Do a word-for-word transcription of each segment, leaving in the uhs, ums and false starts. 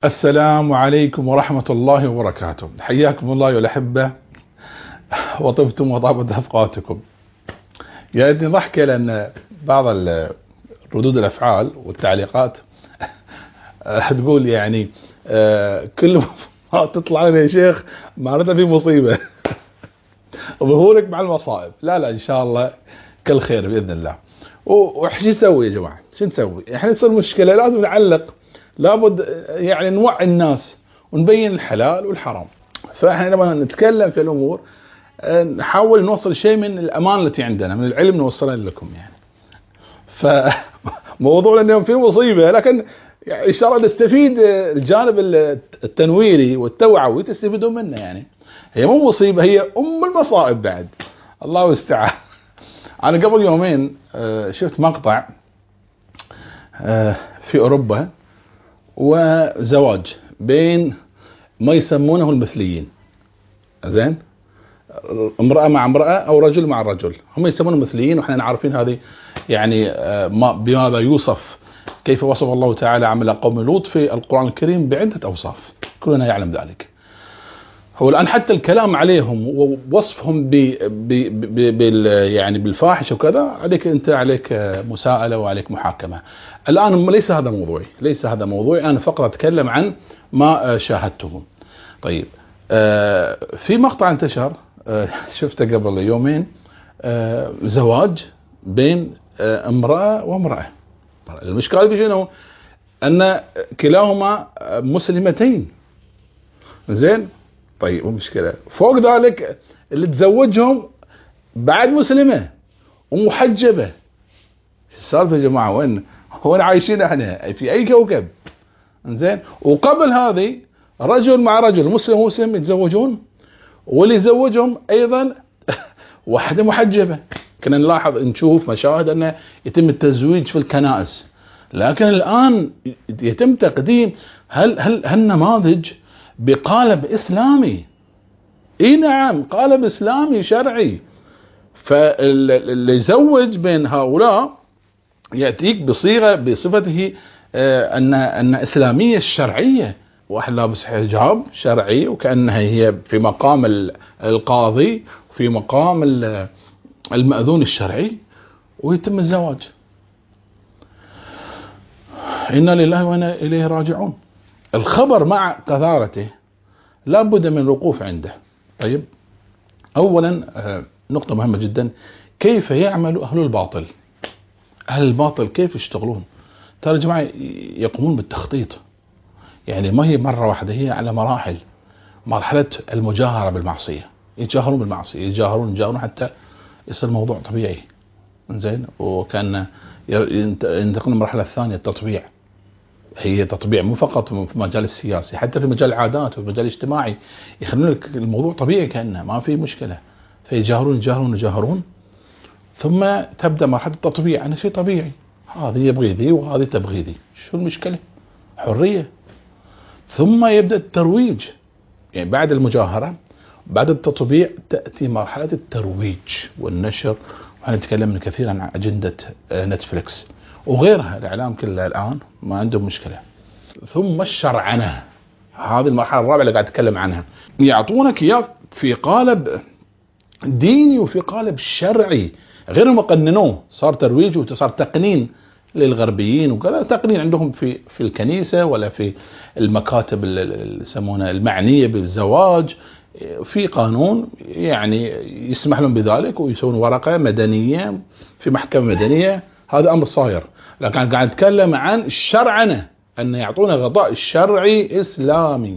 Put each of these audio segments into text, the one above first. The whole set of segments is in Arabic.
السلام عليكم ورحمة الله وبركاته. حياكم الله يا الأحبة، وطبتم وطابت أفقاتكم. جاءتني ضحكة لأن بعض ردود الأفعال والتعليقات تقول يعني كل ما تطلع لنا يا شيخ معناتها في مصيبة. ظهورك مع المصائب. لا لا إن شاء الله كل خير بإذن الله. وش نسوي يا جماعة؟ شو نسوي؟ احنا تصير مشكلة لازم نعلق، لابد يعني نوعي الناس ونبين الحلال والحرام. فاحنا لما نتكلم في الامور نحاول نوصل شيء من الامانه التي عندنا، من العلم نوصلها لكم يعني. فموضوعنا اليوم فيه مصيبه، لكن يعني ان شاء الله نستفيد الجانب التنويري والتوعوي تستفيدون منه يعني. هي مو مصيبه، هي ام المصائب بعد. الله يستعان. انا قبل يومين شفت مقطع في اوروبا وزواج بين ما يسمونه المثليين. زين، امرأة مع امرأة او رجل مع رجل، هم يسمونه مثليين، واحنا عارفين هذه يعني ما بماذا يوصف، كيف وصف الله تعالى عمل قوم لوط في القرآن الكريم بعدة اوصاف، كلنا يعلم ذلك. هو الان حتى الكلام عليهم ووصفهم ب بال يعني بالفاحشه وكذا، عليك انت عليك مساءله وعليك محاكمه. الان ليس هذا موضوعي، ليس هذا موضوعي، انا فقط اتكلم عن ما شاهدته. طيب، في مقطع انتشر شفته قبل يومين، زواج بين امراه وامراه. المشكله في شنو؟ ان كلاهما مسلمتين. زين، طيب مشكلة فوق ذلك اللي تزوجهم بعد مسلمة ومحجبة. السالفة يا جماعة؟ وين وين عايشين احنا؟ في اي كوكب؟ انزين، وقبل هذه رجل مع رجل، مسلم ومسلم يتزوجون، واللي يزوجهم ايضا واحدة محجبة. كنا نلاحظ نشوف مشاهد انه يتم التزويج في الكنائس، لكن الان يتم تقديم هل هل هالنماذج بقالب اسلامي. اي نعم، قالب اسلامي شرعي. فاللي يزوج بين هؤلاء ياتيك بصيغه بصفته آه ان ان اسلاميه الشرعيه، واحد لابس حجاب شرعي وكانها هي في مقام القاضي وفي مقام المأذون الشرعي، ويتم الزواج. انا لله وانا اليه راجعون. الخبر مع قذارته لابد من الوقوف عنده. طيب، اولا نقطة مهمة جدا، كيف يعمل اهل الباطل؟ اهل الباطل كيف يشتغلون؟ ترى يا جماعة يقومون بالتخطيط، يعني ما هي مرة واحدة، هي على مراحل. مرحلة المجاهرة بالمعصية، يتجاهرون بالمعصية، يتجاهرون يتجاهرون حتى يصير الموضوع طبيعي. زين، وكان ينتقل المرحلة الثانية التطبيع. هي تطبيع مو فقط في المجال السياسي، حتى في مجال العادات وفي المجال الاجتماعي، يخلون لك الموضوع طبيعي كأنه ما في مشكلة. فيجاهرون يجاهرون يجاهرون ثم تبدأ مرحلة التطبيع. أنا شيء طبيعي، هذه يبغي ذي وهذه تبغي ذي، شو المشكلة؟ حرية. ثم يبدأ الترويج، يعني بعد المجاهرة بعد التطبيع تأتي مرحلة الترويج والنشر. وأنا تكلمنا كثيرا عن أجندة نتفليكس وغيرها، الإعلام كله الآن ما عندهم مشكلة. ثم الشرعنة، هذه المرحلة الرابعة اللي قاعد أتكلم عنها. يعطونك إياه في قالب ديني وفي قالب شرعي، غير ما قننوه، صار ترويج وصار تقنين للغربيين وكذا. تقنين عندهم في في الكنيسة ولا في المكاتب اللي يسمونها المعنية بالزواج، في قانون يعني يسمح لهم بذلك، ويسوون ورقة مدنية في محكمة مدنية. هذا أمر صاير، لكن قاعد أتكلم عن الشرعنة، أن يعطونا غطاء شرعي إسلامي.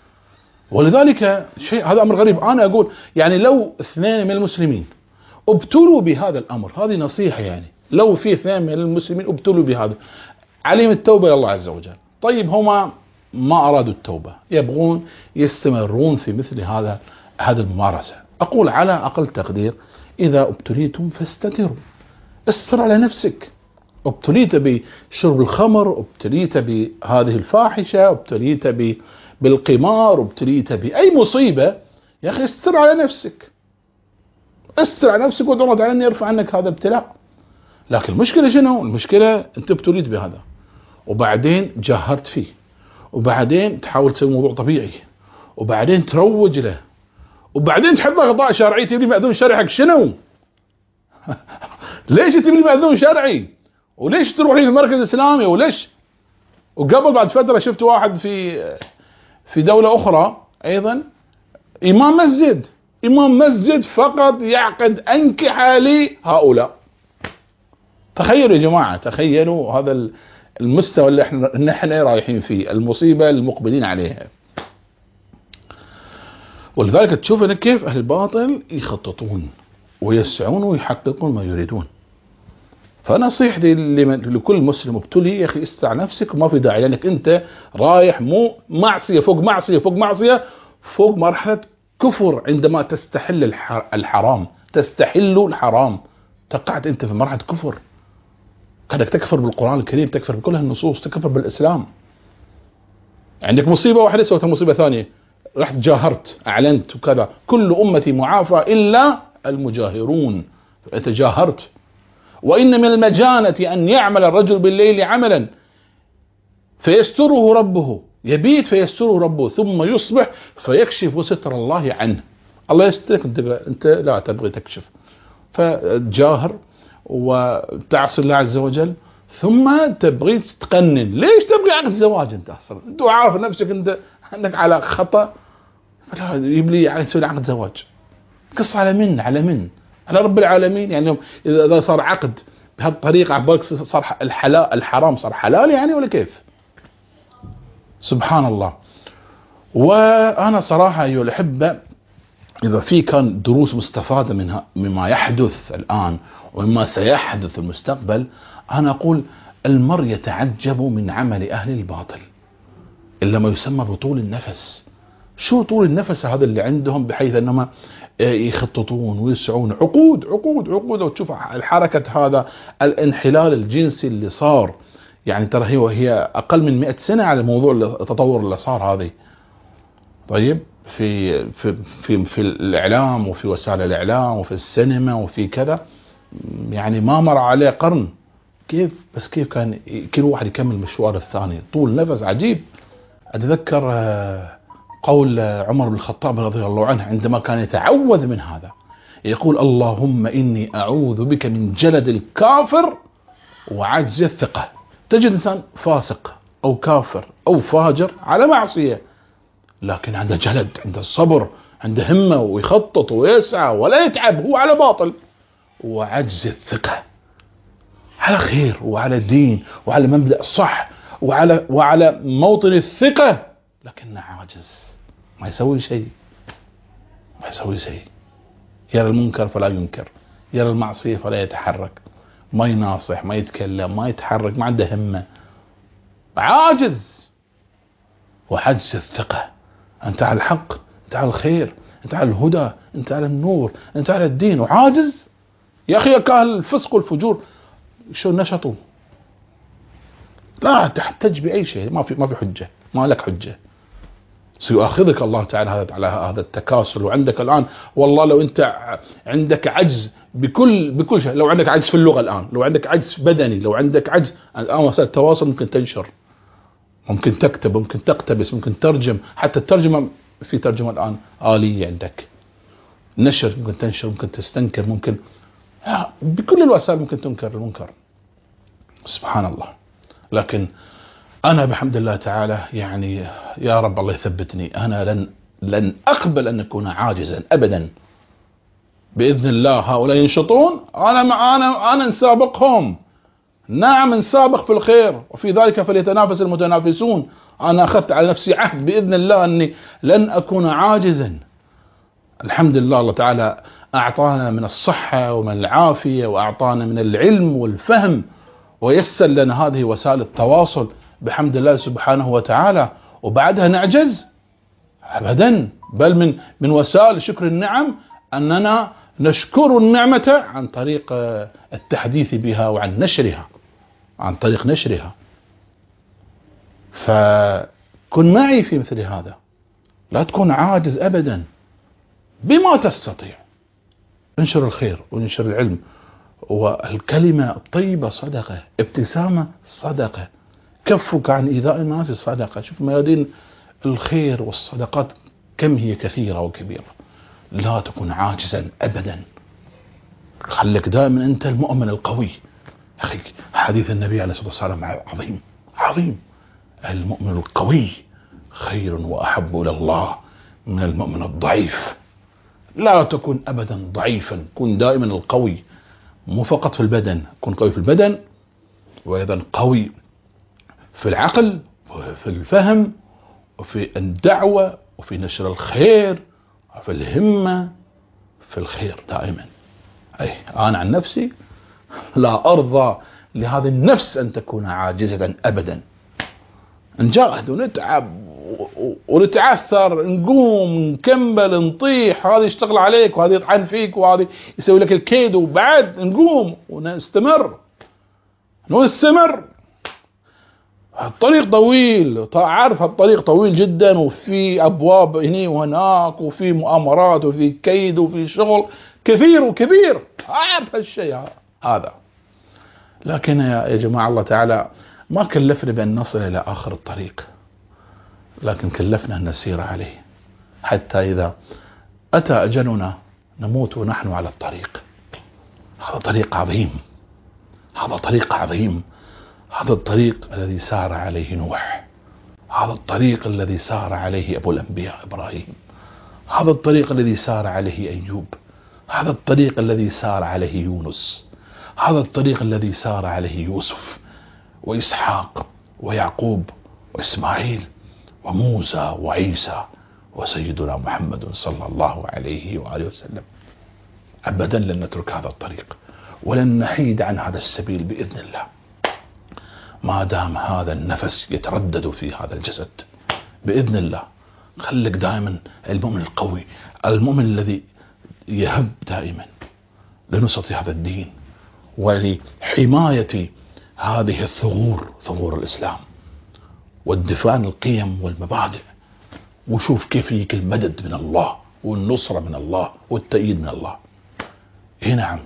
ولذلك شيء، هذا أمر غريب. أنا أقول يعني لو اثنين من المسلمين ابتلوا بهذا الأمر، هذه نصيحة يعني، لو في اثنين من المسلمين ابتلوا بهذا، عليهم التوبة إلى الله عز وجل. طيب هما ما أرادوا التوبة، يبغون يستمرون في مثل هذا هذا الممارسة. أقول على أقل تقدير، إذا ابتليتم فاستتروا، استر على نفسك. ابتليت بشرب الخمر، ابتليت بهذه الفاحشة، ابتليت بالقمار، ابتليت بأي مصيبة، يا أخي استر على نفسك، استر على نفسك وادعو تعالى أن يرفع عنك هذا الابتلاء. لكن المشكلة شنو؟ المشكلة أنت ابتليت بهذا وبعدين جاهرت فيه، وبعدين تحاول تسوي موضوع طبيعي، وبعدين تروج له، وبعدين تحط له غطاء شرعي. تبني مأذون شرعي حق شنو؟ ليش تبني مأذون شرعي؟ وليش تروح في المركز الإسلامي؟ وليش؟ وقبل بعد فترة شفت واحد في في دولة أخرى أيضا إمام مسجد، إمام مسجد فقط يعقد أنكحة لهؤلاء. تخيلوا يا جماعة، تخيلوا هذا المستوى اللي احنا نحن رايحين فيه، المصيبة المقبلين عليها. ولذلك تشوف ان كيف اهل الباطل يخططون ويسعون ويحققون ما يريدون. فنصيحتي لكل مسلم مبتلي يا اخي استع نفسك، وما في داعي، لانك انت رايح مو معصية فوق معصية فوق معصية فوق مرحلة كفر. عندما تستحل الحرام، تستحل الحرام، تقعت انت في مرحلة كفر، كانك تكفر بالقرآن الكريم، تكفر بكل هالنصوص، تكفر بالإسلام. عندك مصيبة واحدة سويتها مصيبة ثانية، رحت جاهرت أعلنت وكذا، كل أمتي معافى إلا المجاهرون. أنت جاهرت. وإن من المجانة أن يعمل الرجل بالليل عملا فيستره ربه، يبيت فيستره ربه، ثم يصبح فيكشف ستر الله عنه. الله يسترك، أنت, أنت لا تبغي تكشف، فتجاهر وتعصي الله عز وجل، ثم تبغي تقنن. ليش تبغي عقد زواج انت اصلا؟ انت عارف نفسك انت انك على خطأ، فلا يجيب لي يعني تسوي عقد زواج. قص على من؟ على من؟ على رب العالمين. يعني اذا صار عقد بهالطريقه عبالك صار الحلال الحرام صار حلال يعني، ولا كيف؟ سبحان الله. وانا صراحه ايها الاحبه، إذا في كان دروس مستفادة منها مما يحدث الآن ومما سيحدث في المستقبل، أنا أقول المرء يتعجب من عمل أهل الباطل إلا ما يسمى بطول النفس. شو طول النفس هذا اللي عندهم، بحيث أنهم يخططون ويسعون عقود عقود عقود. وتشوف الحركة هذا الانحلال الجنسي اللي صار، يعني ترى هي وهي أقل من مئة سنة على موضوع التطور اللي صار هذه. طيب في في في في الاعلام وفي وسائل الاعلام وفي السينما وفي كذا، يعني ما مر عليه قرن. كيف بس كيف كان كل واحد يكمل مشوار الثاني، طول نفس عجيب. اتذكر قول عمر بن الخطاب رضي الله عنه عندما كان يتعوذ من هذا، يقول اللهم اني اعوذ بك من جلد الكافر وعجز الثقة. تجد انسان فاسق او كافر او فاجر على معصية، لكن عنده جلد، عنده صبر، عنده همة، ويخطط ويسعى ولا يتعب، هو على باطل. وعجز الثقة على خير وعلى دين وعلى مبدأ صح وعلى وعلى موطن الثقة، لكنه عاجز، ما يسوي شيء، ما يسوي شيء. يرى المنكر فلا ينكر، يرى المعصية فلا يتحرك، ما يناصح، ما يتكلم، ما يتحرك، ما عنده همة، عاجز. وعجز الثقة، أنت على الحق، أنت على الخير، أنت على الهدى، أنت على النور، أنت على الدين، وعاجز. يا أخي كاهل الفسق والفجور شو نشطوا؟ لا تحتج بأي شيء، ما في ما في حجة، ما لك حجة. سيؤاخذك الله تعالى هذا على هذا التكاسل. وعندك الآن والله لو أنت عندك عجز بكل بكل شيء، لو عندك عجز في اللغة الآن، لو عندك عجز بدني، لو عندك عجز الآن وسائل التواصل ممكن تنشر، ممكن تكتب، ممكن تقتبس، ممكن ترجم. حتى الترجمة في ترجمة الآن آلية عندك، نشر ممكن تنشر، ممكن تستنكر، ممكن بكل الوسائل ممكن تنكر المنكر. سبحان الله. لكن أنا بحمد الله تعالى يعني يا رب الله يثبتني، أنا لن لن أقبل أن أكون عاجزا أبدا. بإذن الله هؤلاء ينشطون، أنا مع أنا أنا نسابقهم. نعم نسابق في الخير، وفي ذلك فليتنافس المتنافسون. أنا أخذت على نفسي عهد بإذن الله أني لن أكون عاجزا. الحمد لله الله تعالى أعطانا من الصحة ومن العافية، وأعطانا من العلم والفهم، ويسر لنا هذه وسائل التواصل بحمد الله سبحانه وتعالى. وبعدها نعجز أبدا، بل من من وسائل شكر النعم أننا نشكر النعمة عن طريق التحديث بها وعن نشرها، عن طريق نشرها. فكن معي في مثل هذا، لا تكون عاجز أبدا بما تستطيع. انشر الخير وانشر العلم، والكلمة الطيبة صدقة، ابتسامة صدقة، كفك عن إيذاء الناس الصدقة. شوف ميادين الخير والصدقات كم هي كثيرة وكبيرة. لا تكن عاجزا أبدا، خليك دائما أنت المؤمن القوي. أخي حديث النبي عليه الصلاة والسلام عظيم عظيم، المؤمن القوي خير وأحب إلى الله من المؤمن الضعيف. لا تكن أبدا ضعيفا، كن دائما القوي، مو فقط في البدن، كن قوي في البدن وأيضا قوي في العقل وفي الفهم وفي الدعوة وفي نشر الخير وفي الهمة في الخير دائما. أي أنا عن نفسي لا أرضى لهذه النفس أن تكون عاجزة أبدا. نجاهد ونتعب ونتعثر، نقوم نكمل نطيح، هذا يشتغل عليك وهذا يطعن فيك وهذا يسوي لك الكيد، وبعد نقوم ونستمر ونستمر. الطريق طويل، عارف الطريق طويل جدا، وفي أبواب هنا وهناك وفي مؤامرات وفي كيد وفي شغل كثير وكبير، أعرف هالشيء هذا. لكن يا جماعة الله تعالى ما كلفنا بأن نصل إلى آخر الطريق، لكن كلفنا أن نسير عليه حتى إذا أتى أجلنا نموت ونحن على الطريق. هذا طريق عظيم، هذا طريق عظيم، هذا الطريق الذي سار عليه نوح، هذا الطريق الذي سار عليه أبو الأنبياء إبراهيم، هذا الطريق الذي سار عليه أيوب، هذا الطريق الذي سار عليه يونس، هذا الطريق الذي سار عليه يوسف وإسحاق ويعقوب وإسماعيل وموسى وعيسى وسيدنا محمد صلى الله عليه وآله وسلم. أبدا لن نترك هذا الطريق ولن نحيد عن هذا السبيل بإذن الله ما دام هذا النفس يتردد في هذا الجسد بإذن الله. خليك دائما المؤمن القوي، المؤمن الذي يهب دائما لنصرة هذا الدين ولحماية هذه الثغور، ثغور الإسلام، والدفاع عن القيم والمبادئ. وشوف كيف يجيك المدد من الله والنصرة من الله والتأييد من الله. اي نعم.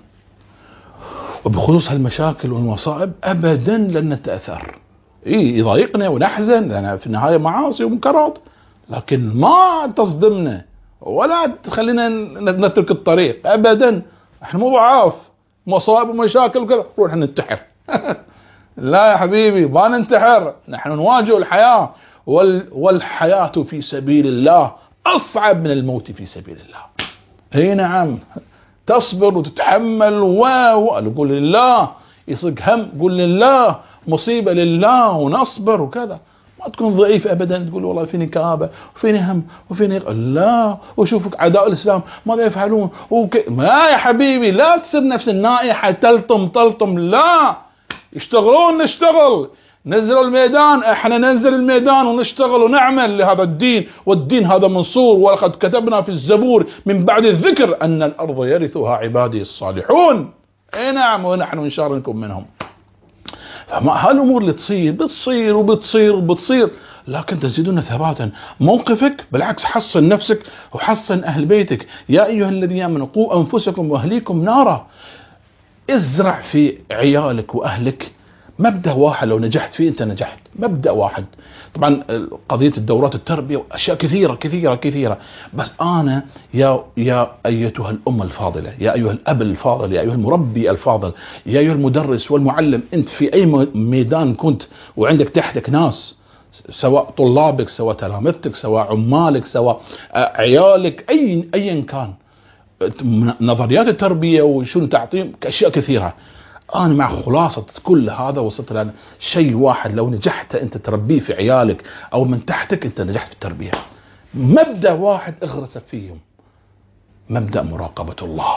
وبخصوص هالمشاكل والمصائب أبدا لن نتأثر. إيه يضايقنا ونحزن لأنها في النهاية معاصي ومنكرات، لكن ما تصدمنا ولا تخلينا نترك الطريق أبدا. احنا مو ضعاف، مصائب ومشاكل وكذا نروح ننتحر. لا يا حبيبي ما ننتحر، نحن نواجه الحياة، وال والحياة في سبيل الله أصعب من الموت في سبيل الله. اي نعم. تصبر وتتحمل و قول لله، يصيق هم قول لله، مصيبة لله ونصبر وكذا. ما تكون ضعيف أبدا تقول والله فيني كآبة وفيني هم وفيني لا، وشوفك أعداء الإسلام ماذا يفعلون وك... ما يا حبيبي لا تصير نفس النائحة تلطم تلطم، لا، يشتغلون نشتغل، نزلوا الميدان، احنا ننزل الميدان ونشتغل ونعمل لهذا الدين، والدين هذا منصور. ولقد كتبنا في الزبور من بعد الذكر أن الأرض يرثها عبادي الصالحون. اي نعم، ونحن إن شاء الله نكون منهم. فما هالأمور اللي تصير بتصير وبتصير وبتصير، لكن تزيدون ثباتا. موقفك بالعكس حصن نفسك وحصن أهل بيتك. يا أيها الذين آمنوا قوا أنفسكم وأهليكم نارا. ازرع في عيالك وأهلك مبدأ واحد، لو نجحت فيه أنت نجحت. مبدأ واحد. طبعا قضية الدورات التربية وأشياء كثيرة كثيرة كثيرة، بس أنا يا يا أيتها الأم الفاضلة، يا أيها الأب الفاضل، يا أيها المربي الفاضل، يا أيها المدرس والمعلم، أنت في أي ميدان كنت وعندك تحتك ناس، سواء طلابك سواء تلامذتك سواء عمالك سواء عيالك، أي أيا كان، نظريات التربية وشو تعطيهم أشياء كثيرة. أنا مع خلاصة كل هذا وصلت لنا شيء واحد، لو نجحت أنت تربيه في عيالك أو من تحتك أنت نجحت في التربية. مبدأ واحد اغرس فيهم، مبدأ مراقبة الله،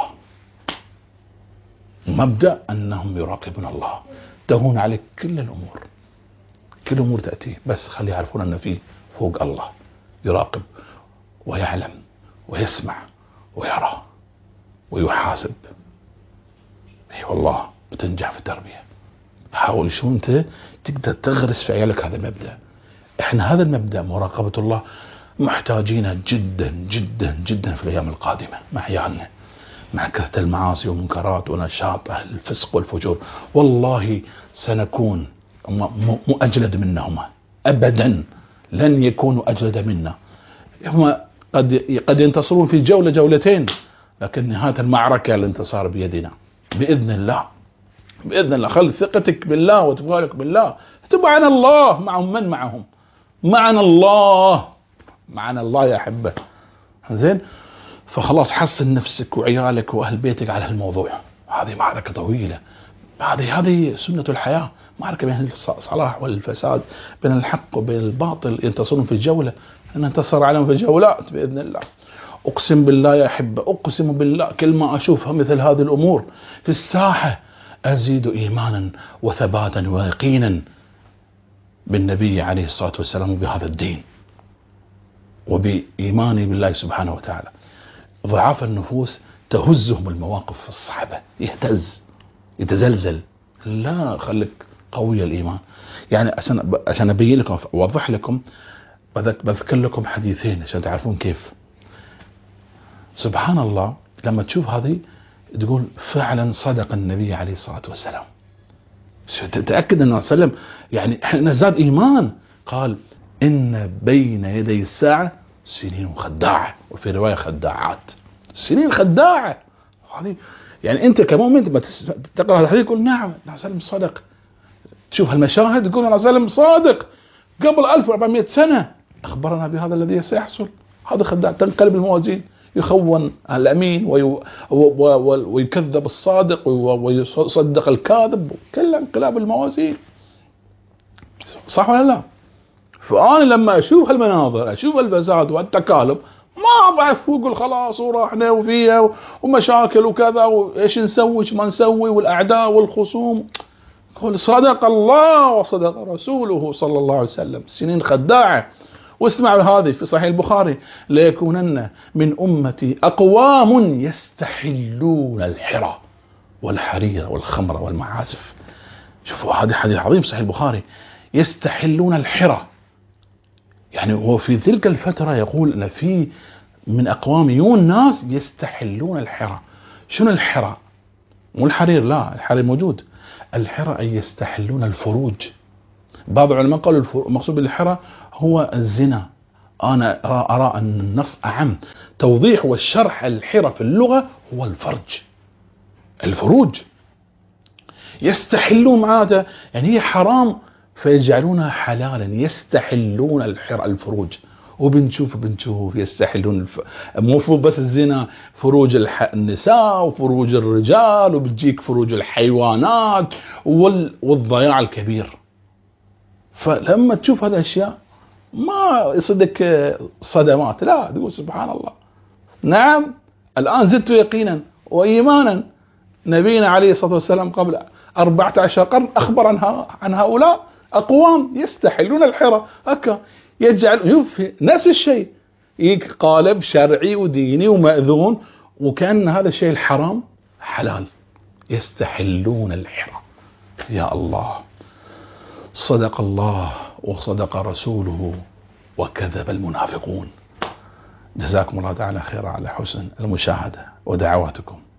مبدأ أنهم يراقبون الله. تهون عليك كل الأمور، كل الأمور تأتي، بس خلي يعرفون أن فيه فوق الله يراقب ويعلم ويسمع ويرى ويحاسب. اي والله بتنجح في التربية. حاول شو انت تقدر تغرس في عيالك هذا المبدأ. احنا هذا المبدأ مراقبة الله محتاجينه جدا جدا جدا في الايام القادمة مع عيالنا، مع كثرة المعاصي والمنكرات ونشاط اهل الفسق والفجور. والله سنكون هم مو أجلد منا، هم أبدا لن يكونوا أجلد منا. هم قد قد ينتصرون في جولة جولتين، لكن نهاية المعركة الانتصار بيدنا بإذن الله، بإذن الله. خلي ثقتك بالله وتفوالك بالله. معنا الله. معهم من معهم؟ معنا الله، معنا الله يا أحبة. زين، فخلاص حصن نفسك وعيالك وأهل بيتك على هالموضوع. هذه معركة طويلة، هذه هذه سنة الحياة، معركة بين الصلاح والفساد، بين الحق وبين الباطل، ينتصرون في الجولة، ننتصر عليهم في الجولات بإذن الله. أقسم بالله يا أحبة، أقسم بالله، كل ما أشوفها مثل هذه الأمور في الساحة أزيد إيمانا وثباتا ويقينا بالنبي عليه الصلاة والسلام وبهذا الدين وبإيماني بالله سبحانه وتعالى. ضعاف النفوس تهزهم المواقف في الصحبة، يهتز يتزلزل. لا، خليك قوي الإيمان. يعني عشان عشان أبين لكم أوضح لكم، بذكر لكم حديثين عشان تعرفون كيف. سبحان الله، لما تشوف هذه تقول فعلا صدق النبي عليه الصلاة والسلام. تتأكد أنه صلى الله عليه وسلم يعني احنا زاد إيمان. قال إن بين يدي الساعة سنين خداعة، وفي رواية خداعات. سنين خداعة هذه، يعني أنت كمؤمن لما تقرأ هذا الحديث تقول نعم النبي صلى الله عليه وسلم صدق. تشوف هالمشاهد تقول النبي صلى الله عليه وسلم صادق، قبل ألف وأربعمائة سنة أخبرنا بهذا الذي سيحصل. هذا خداع، تنقلب الموازين، يخون الأمين ويكذب الصادق ويصدق الكاذب، كل انقلاب الموازين. صح ولا لا؟ فأنا لما أشوف هالمناظر، أشوف الفساد والتكالب، ما أضعف وأقول خلاص وراحنا وفيها ومشاكل وكذا وإيش نسوي إيش ما نسوي والأعداء والخصوم. قل صدق الله وصدق رسوله صلى الله عليه وسلم. سنين خداعة. واسمعوا هذه في صحيح البخاري: ليكونن من أمتي أقوام يستحلون الحرى والحرير والخمر والمعازف. شوفوا هذا حديث عظيم صحيح البخاري. يستحلون الحرى، يعني هو في تلك الفترة يقول أن في من أقوام يون ناس يستحلون الحرى. شنو الحرى؟ مو الحرير، لا الحرير موجود. الحرى أي يستحلون الفروج. بعض العلماء قالوا المقصود بالحرى هو الزنا. أنا أرى أن النص أعم. توضيح والشرح الحرى في اللغة هو الفرج، الفروج. يستحلون معناته يعني هي حرام فيجعلونها حلالا. يستحلون الحرى الفروج. وبنشوف بنشوف يستحلون الف... مو بس الزنا، فروج الح... النساء وفروج الرجال، وبتجيك فروج الحيوانات وال... والضياع الكبير. فلما تشوف هذه الأشياء ما يصدق صدمات، لا تقول سبحان الله. نعم الآن زدت يقينا وإيمانا. نبينا عليه الصلاة والسلام قبل أربعة عشر قرن أخبر عن, عن هؤلاء أقوام يستحلون الحرى. هكا يجعل نفس الشيء، قالب شرعي وديني ومأذون، وكأن هذا الشيء الحرام حلال. يستحلون الحرى. يا الله، صدق الله وصدق رسوله وكذب المنافقون. جزاكم الله تعالى خيرا على حسن المشاهدة ودعواتكم.